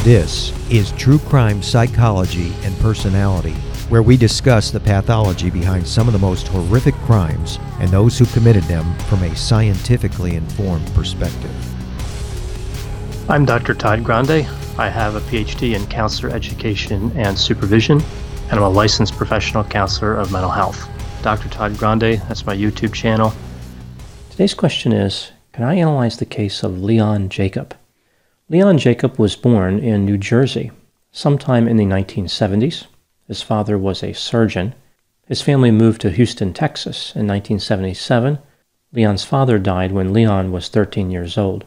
This is True Crime Psychology and Personality, where we discuss the pathology behind some of the most horrific crimes and those who committed them from a scientifically informed perspective. I'm Dr. Todd Grande. I have a PhD in counselor education and supervision, and I'm a licensed professional counselor of mental health. Dr. Todd Grande, that's my YouTube channel. Today's question is, can I analyze the case of Leon Jacob? Leon Jacob was born in New Jersey sometime in the 1970s. His father was a surgeon. His family moved to Houston, Texas in 1977. Leon's father died when Leon was 13 years old.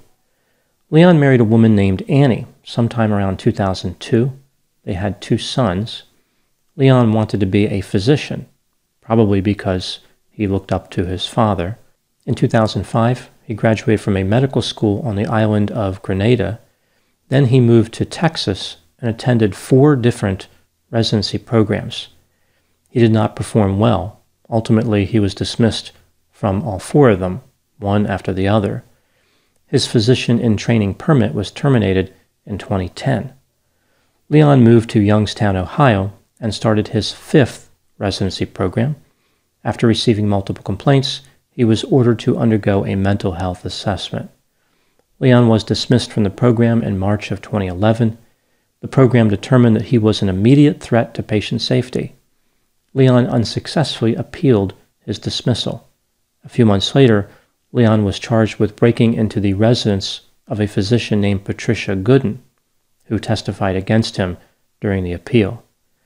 Leon married a woman named Annie sometime around 2002. They had 2 sons. Leon wanted to be a physician, probably because he looked up to his father. In 2005, he graduated from a medical school on the island of Grenada. Then he moved to Texas and attended 4 different residency programs. He did not perform well. Ultimately, he was dismissed from all 4 of them, one after the other. His physician-in-training permit was terminated in 2010. Leon moved to Youngstown, Ohio, and started his 5th residency program. After receiving multiple complaints, he was ordered to undergo a mental health assessment. Leon was dismissed from the program in March of 2011. The program determined that he was an immediate threat to patient safety. Leon unsuccessfully appealed his dismissal. A few months later, Leon was charged with breaking into the residence of a physician named Patricia Gooden, who testified against him during the appeal.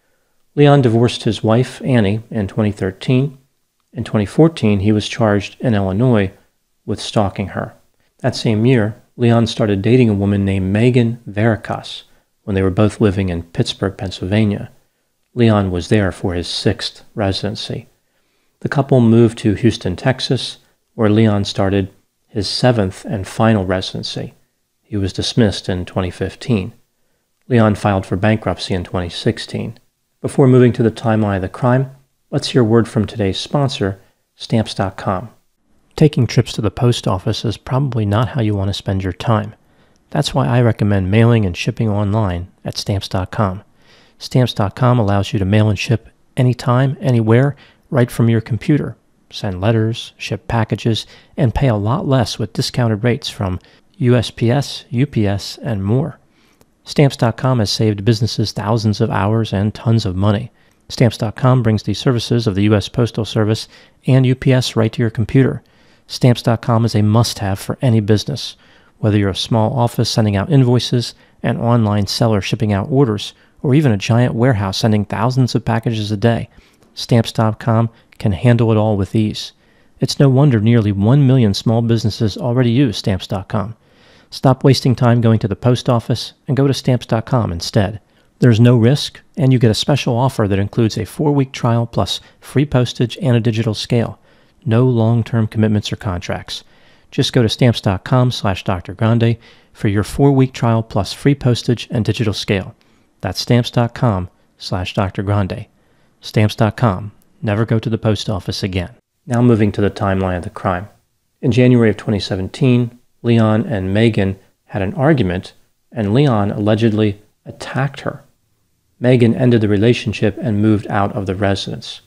Leon divorced his wife, Annie, in 2013. In 2014, he was charged in Illinois with stalking her. That same year, Leon started dating a woman named Megan Verikas when they were both living in Pittsburgh, Pennsylvania. Leon was there for his 6th residency. The couple moved to Houston, Texas, where Leon started his 7th and final residency. He was dismissed in 2015. Leon filed for bankruptcy in 2016. Before moving to the timeline of the crime, let's hear a word from today's sponsor, Stamps.com. Taking trips to the post office is probably not how you want to spend your time. That's why I recommend mailing and shipping online at Stamps.com. Stamps.com allows you to mail and ship anytime, anywhere, right from your computer. Send letters, ship packages, and pay a lot less with discounted rates from USPS, UPS, and more. Stamps.com has saved businesses thousands of hours and tons of money. Stamps.com brings the services of the U.S. Postal Service and UPS right to your computer. Stamps.com is a must-have for any business. Whether you're a small office sending out invoices, an online seller shipping out orders, or even a giant warehouse sending thousands of packages a day, Stamps.com can handle it all with ease. It's no wonder nearly 1 million small businesses already use Stamps.com. Stop wasting time going to the post office and go to Stamps.com instead. There's no risk, and you get a special offer that includes a 4-week trial plus free postage and a digital scale. No long-term commitments or contracts. Just go to Stamps.com/Dr. Grande for your 4-week trial plus free postage and digital scale. That's Stamps.com/Dr. Grande. Stamps.com. Never go to the post office again. Now moving to the timeline of the crime. In January of 2017, Leon and Megan had an argument, and Leon allegedly attacked her. Megan ended the relationship and moved out of the residence.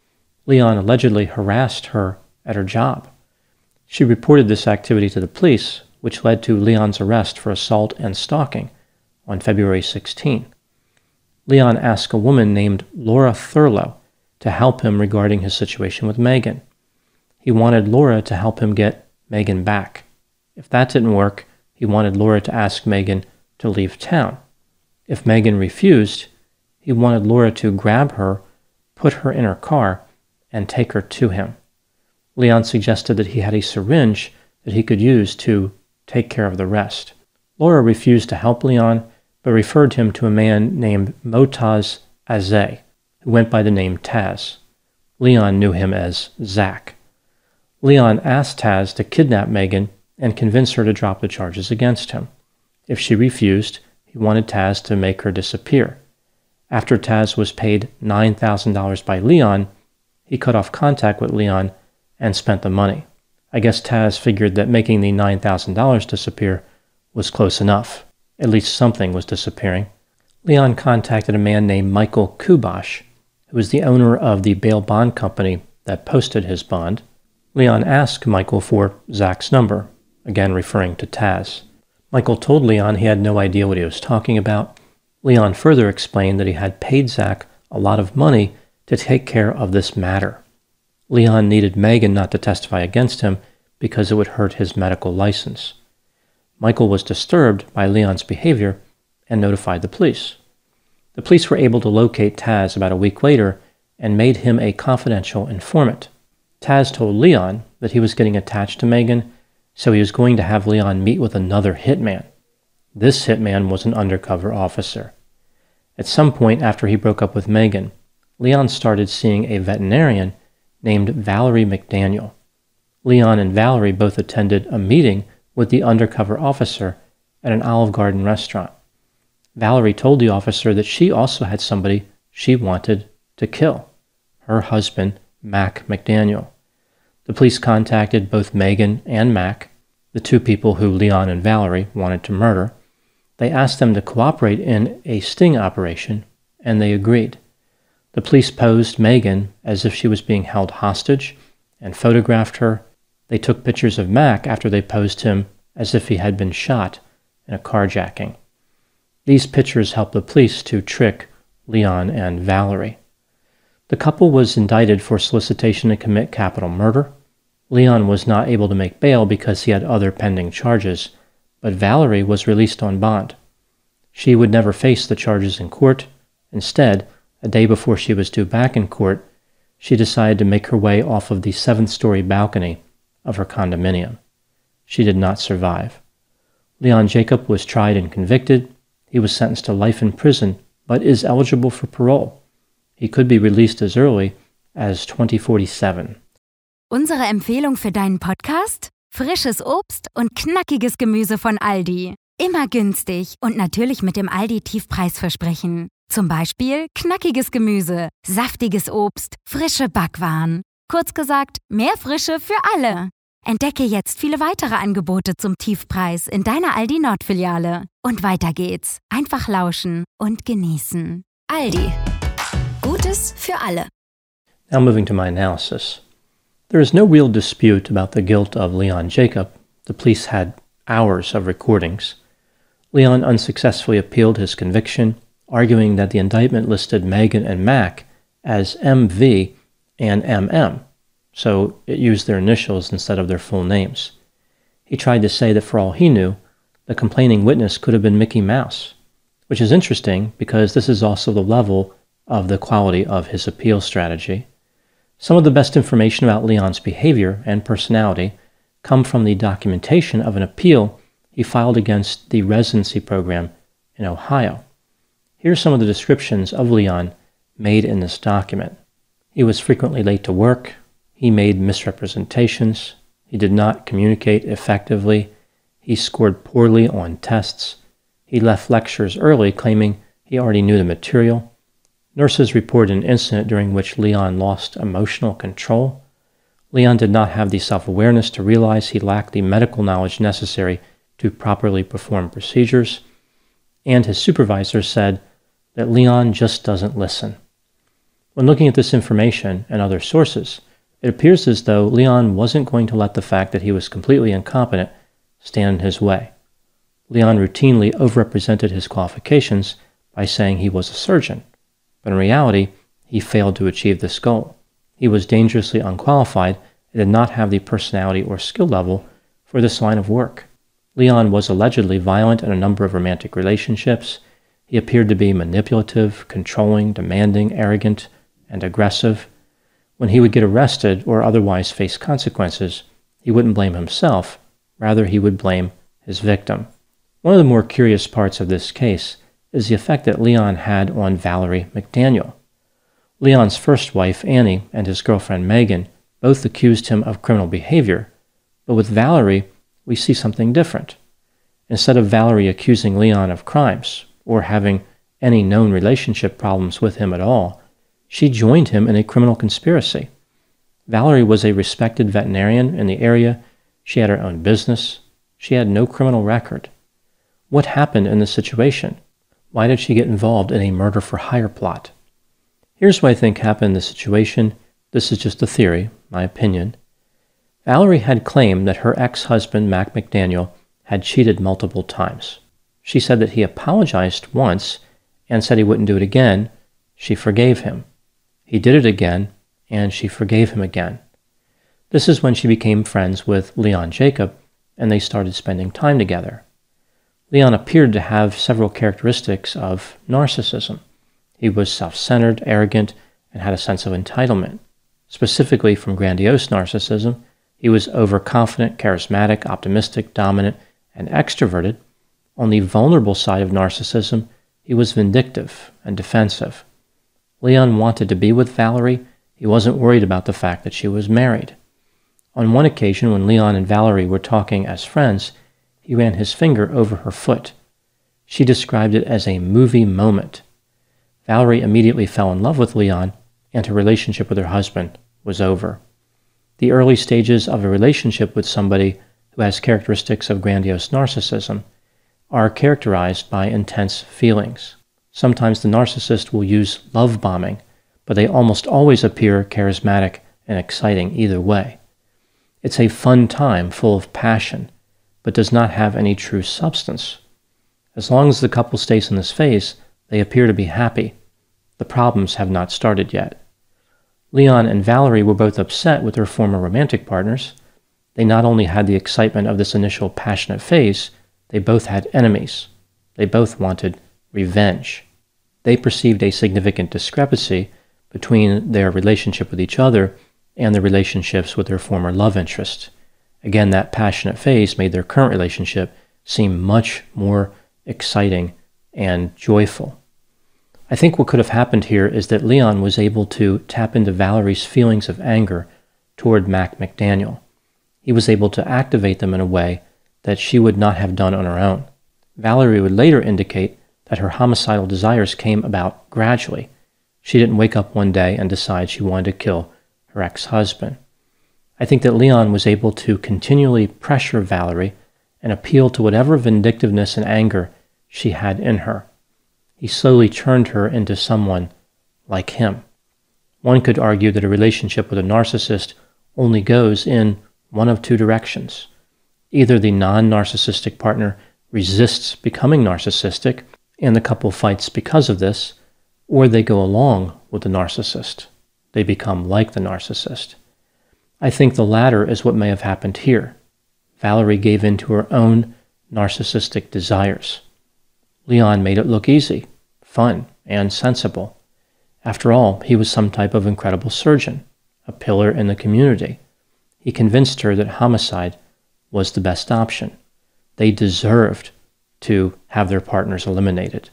Leon allegedly harassed her at her job. She reported this activity to the police, which led to Leon's arrest for assault and stalking on February 16. Leon asked a woman named Laura Thurlow to help him regarding his situation with Megan. He wanted Laura to help him get Megan back. If that didn't work, he wanted Laura to ask Megan to leave town. If Megan refused, he wanted Laura to grab her, put her in her car, and take her to him. Leon suggested that he had a syringe that he could use to take care of the rest. Laura refused to help Leon, but referred him to a man named Motaz Azeh, who went by the name Taz. Leon knew him as Zach. Leon asked Taz to kidnap Megan and convince her to drop the charges against him. If she refused, he wanted Taz to make her disappear. After Taz was paid $9,000 by Leon, he cut off contact with Leon and spent the money. I guess Taz figured that making the $9,000 disappear was close enough. At least something was disappearing. Leon contacted a man named Michael Kubosh, who was the owner of the bail bond company that posted his bond. Leon asked Michael for Zach's number, again referring to Taz. Michael told Leon he had no idea what he was talking about. Leon further explained that he had paid Zach a lot of money to take care of this matter. Leon needed Megan not to testify against him because it would hurt his medical license. Michael was disturbed by Leon's behavior and notified the police. The police were able to locate Taz about a week later and made him a confidential informant. Taz told Leon that he was getting attached to Megan, so he was going to have Leon meet with another hitman. This hitman was an undercover officer. At some point after he broke up with Megan, Leon started seeing a veterinarian named Valerie McDaniel. Leon and Valerie both attended a meeting with the undercover officer at an Olive Garden restaurant. Valerie told the officer that she also had somebody she wanted to kill, her husband, Mac McDaniel. The police contacted both Megan and Mac, the two people who Leon and Valerie wanted to murder. They asked them to cooperate in a sting operation, and they agreed. The police posed Megan as if she was being held hostage and photographed her. They took pictures of Mac after they posed him as if he had been shot in a carjacking. These pictures helped the police to trick Leon and Valerie. The couple was indicted for solicitation to commit capital murder. Leon was not able to make bail because he had other pending charges, but Valerie was released on bond. She would never face the charges in court. Instead, a day before she was due back in court, she decided to make her way off of the 7th-story balcony of her condominium. She did not survive. Leon Jacob was tried and convicted. He was sentenced to life in prison, but is eligible for parole. He could be released as early as 2047. Unsere Empfehlung für deinen Podcast? Frisches Obst und knackiges Gemüse von Aldi. Immer günstig und natürlich mit dem Aldi-Tiefpreisversprechen. Zum Beispiel knackiges Gemüse, saftiges Obst, frische Backwaren. Kurz gesagt, mehr Frische für alle. Entdecke jetzt viele weitere Angebote zum Tiefpreis in deiner Aldi Nord-Filiale. Und weiter geht's. Einfach lauschen und genießen. Aldi. Gutes für alle. Now moving to my analysis. There is no real dispute about the guilt of Leon Jacob. The police had hours of recordings. Leon unsuccessfully appealed his conviction, arguing that the indictment listed Megan and Mac as MV and MM, so it used their initials instead of their full names. He tried to say that for all he knew, the complaining witness could have been Mickey Mouse, which is interesting because this is also the level of the quality of his appeal strategy. Some of the best information about Leon's behavior and personality come from the documentation of an appeal he filed against the residency program in Ohio. Here are some of the descriptions of Leon made in this document. He was frequently late to work. He made misrepresentations. He did not communicate effectively. He scored poorly on tests. He left lectures early, claiming he already knew the material. Nurses reported an incident during which Leon lost emotional control. Leon did not have the self-awareness to realize he lacked the medical knowledge necessary to properly perform procedures. And his supervisor said that Leon just doesn't listen. When looking at this information and other sources, it appears as though Leon wasn't going to let the fact that he was completely incompetent stand in his way. Leon routinely overrepresented his qualifications by saying he was a surgeon, but in reality, he failed to achieve this goal. He was dangerously unqualified and did not have the personality or skill level for this line of work. Leon was allegedly violent in a number of romantic relationships. He appeared to be manipulative, controlling, demanding, arrogant, and aggressive. When he would get arrested or otherwise face consequences, he wouldn't blame himself. Rather, he would blame his victim. One of the more curious parts of this case is the effect that Leon had on Valerie McDaniel. Leon's first wife, Annie, and his girlfriend, Megan, both accused him of criminal behavior, but with Valerie, we see something different. Instead of Valerie accusing Leon of crimes or having any known relationship problems with him at all, she joined him in a criminal conspiracy. Valerie was a respected veterinarian in the area. She had her own business. She had no criminal record. What happened in this situation? Why did she get involved in a murder-for-hire plot? Here's what I think happened in this situation. This is just a theory, my opinion. Valerie had claimed that her ex-husband, Mac McDaniel, had cheated multiple times. She said that he apologized once and said he wouldn't do it again. She forgave him. He did it again, and she forgave him again. This is when she became friends with Leon Jacob, and they started spending time together. Leon appeared to have several characteristics of narcissism. He was self-centered, arrogant, and had a sense of entitlement. Specifically from grandiose narcissism, he was overconfident, charismatic, optimistic, dominant, and extroverted. On the vulnerable side of narcissism, he was vindictive and defensive. Leon wanted to be with Valerie. He wasn't worried about the fact that she was married. On one occasion, when Leon and Valerie were talking as friends, he ran his finger over her foot. She described it as a movie moment. Valerie immediately fell in love with Leon, and her relationship with her husband was over. The early stages of a relationship with somebody who has characteristics of grandiose narcissism are characterized by intense feelings. Sometimes the narcissist will use love bombing, but they almost always appear charismatic and exciting either way. It's a fun time full of passion, but does not have any true substance. As long as the couple stays in this phase, they appear to be happy. The problems have not started yet. Leon and Valerie were both upset with their former romantic partners. They not only had the excitement of this initial passionate phase, they both had enemies. They both wanted revenge. They perceived a significant discrepancy between their relationship with each other and their relationships with their former love interest. Again, that passionate phase made their current relationship seem much more exciting and joyful. I think what could have happened here is that Leon was able to tap into Valerie's feelings of anger toward Mac McDaniel. He was able to activate them in a way that she would not have done on her own. Valerie would later indicate that her homicidal desires came about gradually. She didn't wake up one day and decide she wanted to kill her ex-husband. I think that Leon was able to continually pressure Valerie and appeal to whatever vindictiveness and anger she had in her. He slowly turned her into someone like him. One could argue that a relationship with a narcissist only goes in one of two directions. Either the non-narcissistic partner resists becoming narcissistic, and the couple fights because of this, or they go along with the narcissist. They become like the narcissist. I think the latter is what may have happened here. Valerie gave in to her own narcissistic desires. Leon made it look easy, fun, and sensible. After all, he was some type of incredible surgeon, a pillar in the community. He convinced her that homicide was the best option. They deserved to have their partners eliminated.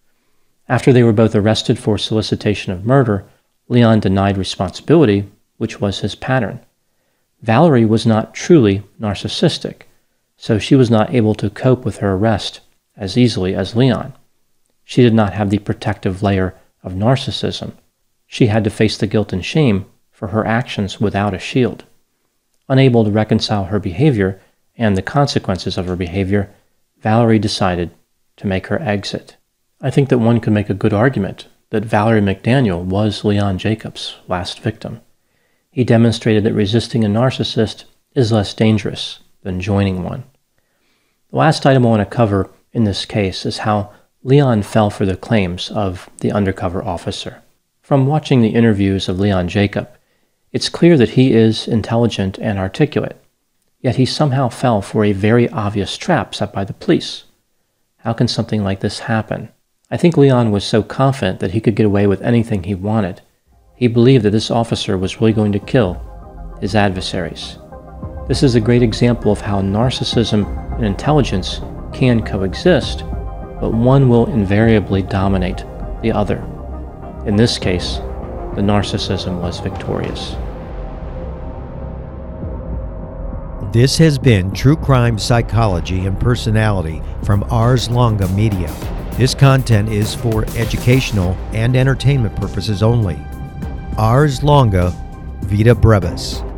After they were both arrested for solicitation of murder, Leon denied responsibility, which was his pattern. Valerie was not truly narcissistic, so she was not able to cope with her arrest as easily as Leon. She did not have the protective layer of narcissism. She had to face the guilt and shame for her actions without a shield. Unable to reconcile her behavior and the consequences of her behavior, Valerie decided to make her exit. I think that one could make a good argument that Valerie McDaniel was Leon Jacob's last victim. He demonstrated that resisting a narcissist is less dangerous than joining one. The last item I want to cover in this case is how Leon fell for the claims of the undercover officer. From watching the interviews of Leon Jacob, it's clear that he is intelligent and articulate, yet he somehow fell for a very obvious trap set by the police. How can something like this happen? I think Leon was so confident that he could get away with anything he wanted. He believed that this officer was really going to kill his adversaries. This is a great example of how narcissism and intelligence can coexist, but one will invariably dominate the other. In this case, the narcissism was victorious. This has been True Crime Psychology and Personality from Ars Longa Media. This content is for educational and entertainment purposes only. Ars Longa, Vita Brevis.